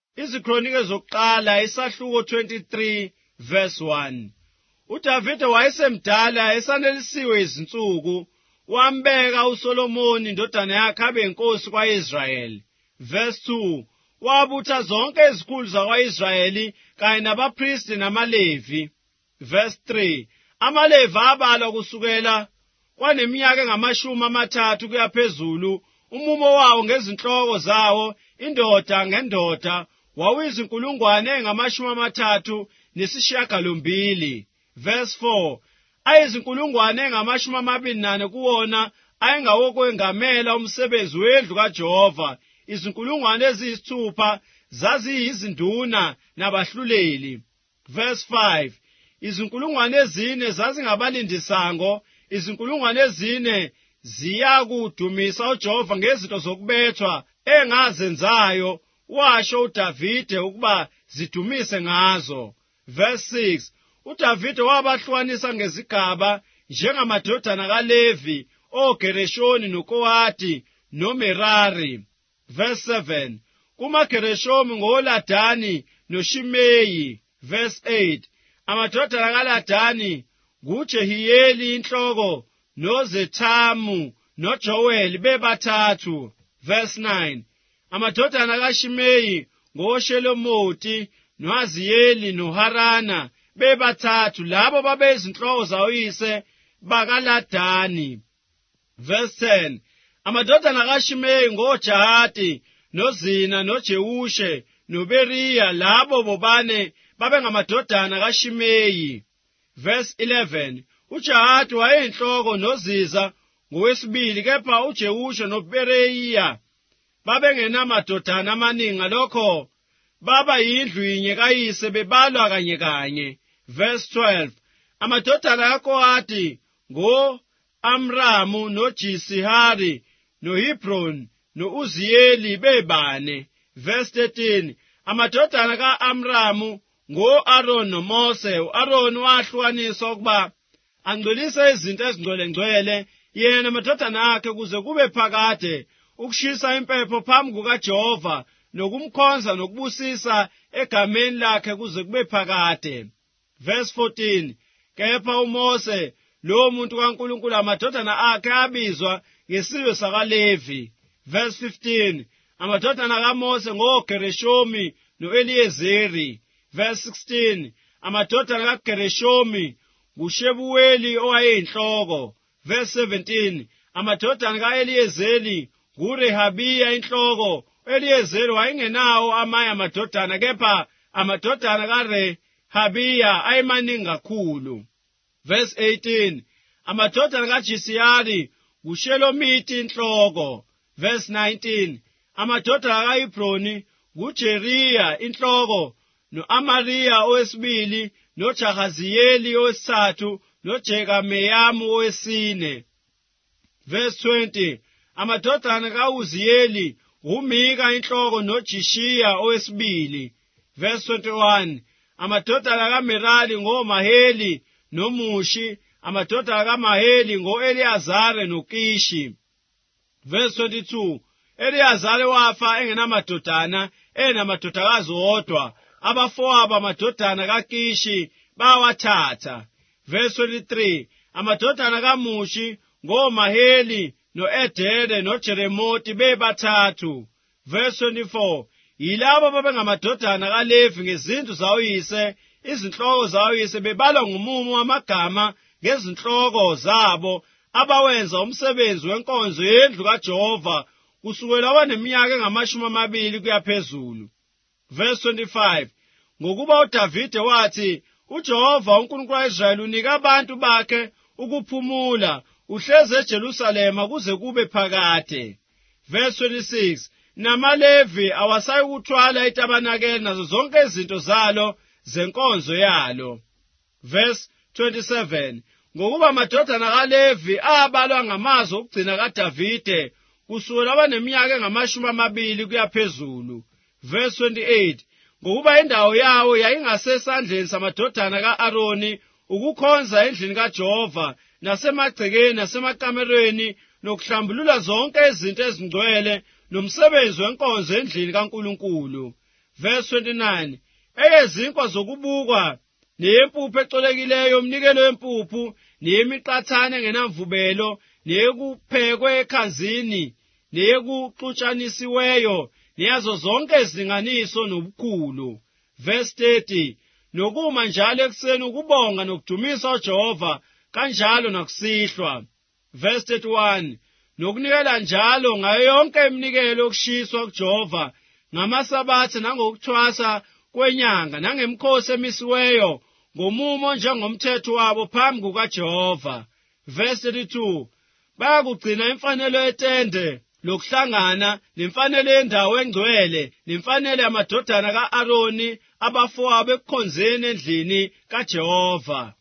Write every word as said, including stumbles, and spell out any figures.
Izikronike zokuqala isahluko twenty-three verse one. uDavide wayesemdala esanelisiwe izinsuku, wambeka uSolomoni indodana yakhe abe inkosi kwaIsrayeli. Verse two. Wabutha zonke izikhulu zakwa-Israyeli kanye nabapristi namaLevi. Verse three. AmaLevi abalwa kusukela kwaneminyaka engamashumi amathathu kuya phezulu, umumo wawo ngezinhloko zawo indoda ngendoda wawizinkulungwane engamashumi amathathu nesishiyagalombili. Verse four. Ayizinkulungwane engamashumi amabili nane kuwona ayengawokwengamela umsebenzi wendlu kaJehova. Izinkulungwane eziyisithupha zaziyizinduna nabahluleli. Verse five. Izinkulungwane ezine zazingabalindisango, izinkulungwane ezine ziyakudumisa uJehova ngezinto zokubethwa engazenzayo, washo uDavide ukuba zidumise ngazo. Verse six. uDavide wabahlukanisa ngezigaba njengamadodana kaLevi, oGereshoni noKohathi noMerari. Verse seven. KumaGereshomi ngoLadani noShimeyi. Verse eight. Amadodana kaLadani nguJehiyeli inhloko noZethamu noJoweli bebathathu. Verse nine. Amadodana kaShimeyi ngoShelomoti noAziyeli noHarana bebathathu, labo babeyizinhloko zawoyise bakaLadani. Verse ten. Amadodana kaShimeyi ngoJahati noZina noJewushe noBeriya, labo bobane babengamadodana kaShimeyi. Verse eleven. uJahati wayeyinhloko noZiza ngowesibili, kepha uJewushe noBeriya babengenamadodana amaningi, ngalokho baba yindlu yinye kayise bebalwa kanye kanye. Verse twelve. Amadodana kaKohathi ngo-Amramu noJisihari noHebron no-Uziyeli bebane. Verse thirteen. Amadodana ka-Amramu ngo-Aaron noMose. U-Aaron wahlukaniswa ukuba angcolise izinto ezingcwelengcwele yena namadodana akhe, kuze kube phakade ukushisa impepho phambi kukaJehova nokumkhonza nokubusisa egameni lakhe kuze kube phakade. Verse fourteen. Kepha uMose lo muntu kaNkulunkulu amadodana akhe abizwa ngesizwe sakaLevi. Verse fifteen. Amadodana kaMose ngoGereshomi noEliyezeri. Verse sixteen. Amadodana kaGereshomi nguShebuweli owayeyinhloko. Verse seventeen. Amadodana kaEliyezeri nguRehabiya inhloko. uEliyezeri wayengenawo amanye amadodana, kepha amadodana kaRehabiya ayemaningi kakhulu. Verse eighteen. Amadodana kaJisiyari nguShelomiti inhloko. Verse nineteen. Amadodana kaHebhroni nguJeriya inhloko, no-Amariya owesibili, noJahaziyeli owesithathu, noJekameyamu owesine. Verse twenty. Amadodana kaUziyeli nguMika inhloko noJishiya owesibili. Verse twenty-one. Amadodana kaMerari ngoMaheli noMushi. Amadodana kaMaheli ngo-Eliyazari noKishi. Verse twenty-two. Eliyazari wafa engenamadodana, enamadodakazi wodwa. Abafowabo amadodana kaKishi bawathatha. Verse twenty-three. Amadodana kaMushi ngoMaheli no-Edere noJeremoti bebathathu. Verse twenty-four. Yilabo babengamadodana kaLevi ngezindlu zawoyise, izinhloko zawoyise bebalwa ngumumo wamagama ngezinhloko zabo, abawenza umsebenzi wenkonzo yendlu kaJehova kusukela waneminyaka engamashumi amabili kuya phezulu. Verse twenty-five. Ngokuba uDavide wathi, uJehova uNkulunkulu ka-Israyeli unika abantu bakhe ukuphumula, uhleze eJerusalema kuze kube phakade. Verse twenty-six. NamaLevi awasayi ukuthwala itabanakeli nazo zonke izinto zalo zenkonzo yalo. Verse twenty-seven. Ngokuba amadodana kaLevi abalwa ngamazwi okugcina kaDavide kusukela waneminyaka engamashumi amabili kuya phezulu. Verse twenty-eight. Ngokuba indawo yawo yayingasesandleni samadodana ka-Aroni ukukhonza endlini kaJehova nasemagcekeni nasemakamerweni nokuhlambulula zonke izinto ezingcwele nomsebenzi wenkonzo endlini kaNkulunkulu. verse twenty-nine, eyezinkwa zokubukwa neyempuphu ecolekileyo, umnikelo wempuphu neyemiqathane engenamvubelo, neyekuphekwe ekhanzini, neyekuxutshanisiweyo, neyazo zonke izilinganiso nobukhulu. Verse thirty, nokuma njalo ekuseni ukubonga nokudumisa uJehova, kanjalo nakusihlwa. Verse thirty-one, nokunikela njalo ngayo yonke iminikelo yokushiswa kuJehova, ngamasabatha nangokuthwasa kwenyanga, nangemikhosi emisiweyo, ngomumo njengomthetho wabo phambi kukaJehova. Verse thirty-two, bayakugcina imfanelo yetende lokuhlangana, nemfanelo yendawo engcwele, nemfanelo yamadodana ka-Aroni abafowabo ekukhonzeni endlini kaJehova.